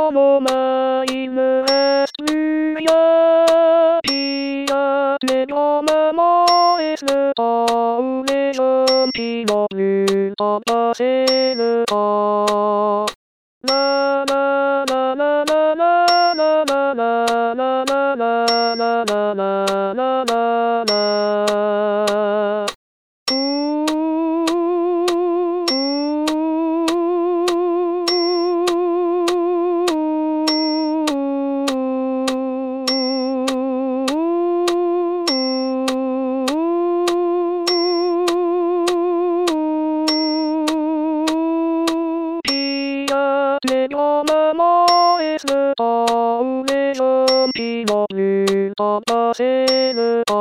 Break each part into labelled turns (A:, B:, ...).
A: のマイムエスやピアネのままエスパウレジョンピロル飛ばせるかララララララララララララララララピのままエスパウレジョンピロル飛ばせるか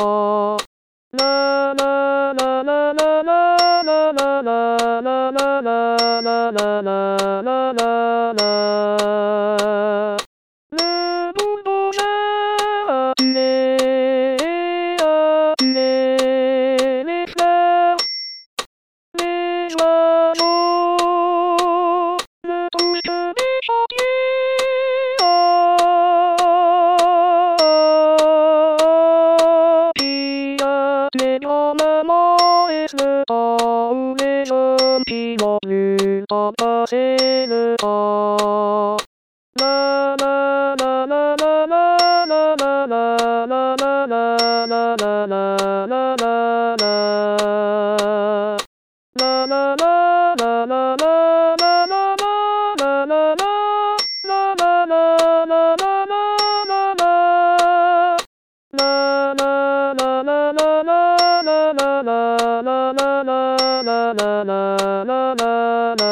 A: ララララララララララララララララルブドジャーレアレレフラレジワジョルトシュビショキピアネのままエスパウレジョンピロル飛ばせるかララララララララララララララララLa la la la la la la la la la la la la la la la la La la la la la la la la la la la la la la la la